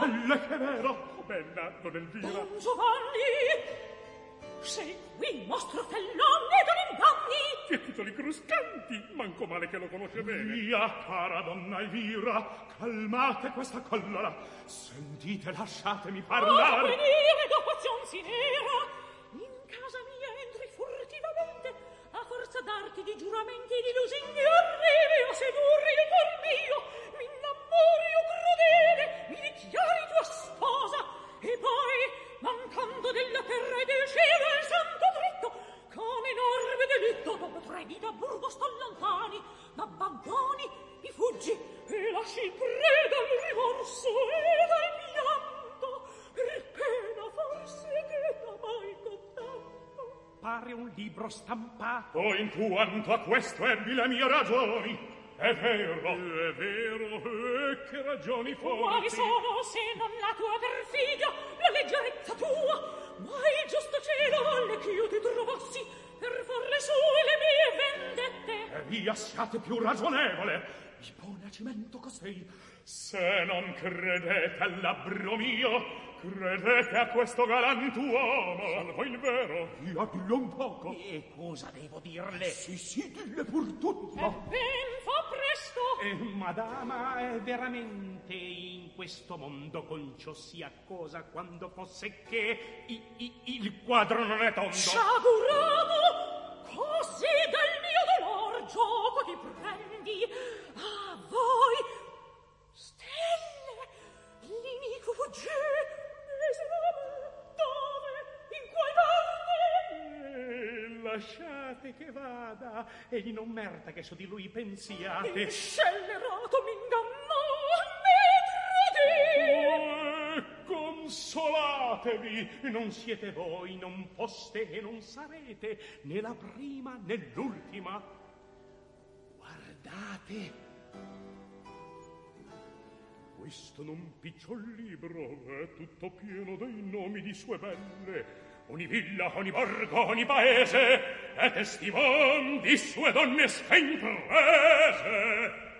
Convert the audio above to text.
quelle che è vero. Bella, don Elvira. Don Giovanni, sei qui, mostro fellone, don inganni. Che titoli cruscanti, manco male che lo conosce bene. Via, cara donna Elvira, calmate questa collera. Sentite, lasciatemi parlare. Oh, venire dopo azion si nera. In casa mia entri furtivamente, a forza d'arti di giuramenti e di lusinghi arrivi a sedurri il cor mio, m'innamori o crudele, mi dichiari tua sposa, e poi, mancando della terra e del cielo il santo dritto, con enorme delitto, dopo 3 dì da Burgo sto lontani, m'abbandoni, mi fuggi, e lasci il preda al rimorso e dal pianto, per pena forse che t'ha mai condanno. Pare un libro stampato. O in quanto a questo ebbi le mie ragioni. È vero, e che ragioni forti. Quali sono, se non la tua perfidia, la leggerezza tua, ma il giusto cielo volle che io ti trovassi per farle su le mie vendette. E via, siate più ragionevole. Il buon agimento cos'ei? Se non credete al labbro mio, credete a questo galantuomo. Salvo il vero. Via, dillo un poco. E cosa devo dirle? Sì, dille pur tutto. Ben, fa presto. Madama, è veramente in questo mondo concio sia cosa quando fosse che il quadro non è tondo. Sciaguramo, così del mio dolor gioco ti prendi. A voi, stelle, l'inico fuggì, in qual parte? Lasciate che vada, egli non merita che su di lui pensiate. Scellerato m'ingannò, me tradii. Consolatevi, non siete voi, non foste e non sarete, né la prima né l'ultima. Guardate, questo non picciol libro è tutto pieno dei nomi di sue belle. Ogni villa, ogni borgo, ogni paese è testimon di sue donnesche imprese.